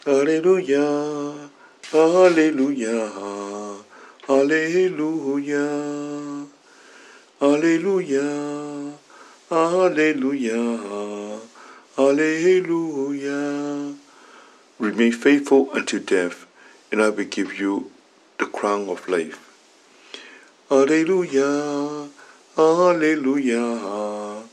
Alleluia, Alleluia, Alleluia, Alleluia, Alleluia, Alleluia. Remain faithful until death, and I will give you the crown of life. Alleluia, Alleluia,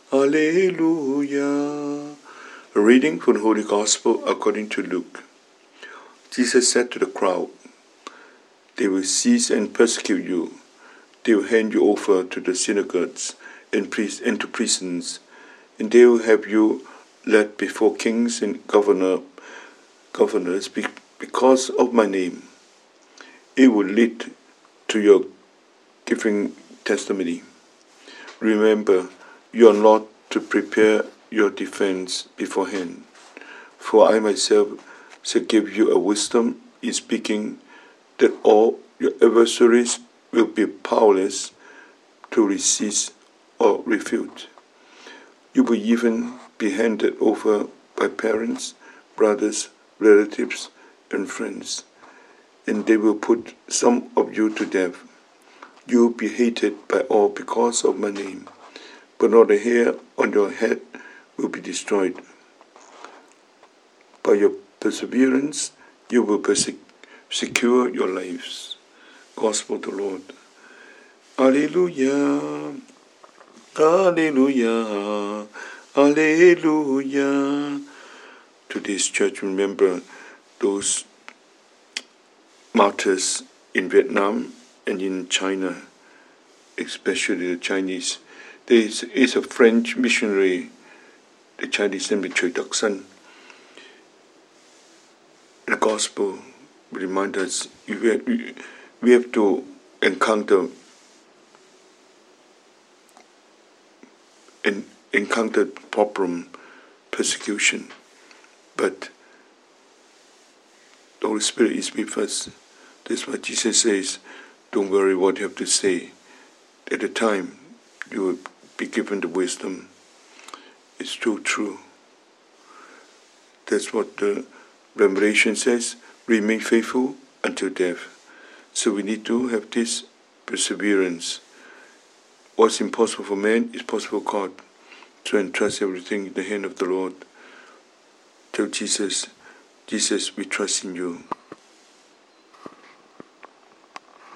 Alleluia. A reading from the Holy Gospel according to Luke. Jesus said to the crowd, "They will seize and persecute you. They will hand you over to the synagogues and to prisons, and they will have you led before kings and governors because of my name. It will lead to your giving testimony. Remember, you are not to prepare your defense beforehand, for I myself shall give you a wisdom in speaking that all your adversaries will be powerless to resist or refute. You will even be handed over by parents, brothers, relatives, and friends, and they will put some of you to death. You will be hated by all because of my name, but not a hair on your head will be destroyed. By your perseverance, you will secure your lives." Gospel of the Lord. Alleluia, Alleluia, Alleluia. Today's church remember those martyrs in Vietnam and in China, especially the Chinese. There is a French missionary, the Chinese name is Choi Tok-san. The Gospel reminds us we have to encounter problem, persecution, but the Holy Spirit is with us. That's why Jesus says, "Don't worry what you have to say. At the time, you will be given the wisdom." It's too true. That's what the Revelation says, "Remain faithful until death." So we need to have this perseverance. What's impossible for man is possible for God. So entrust everything in the hand of the Lord. Tell Jesus, "Jesus, we trust in you."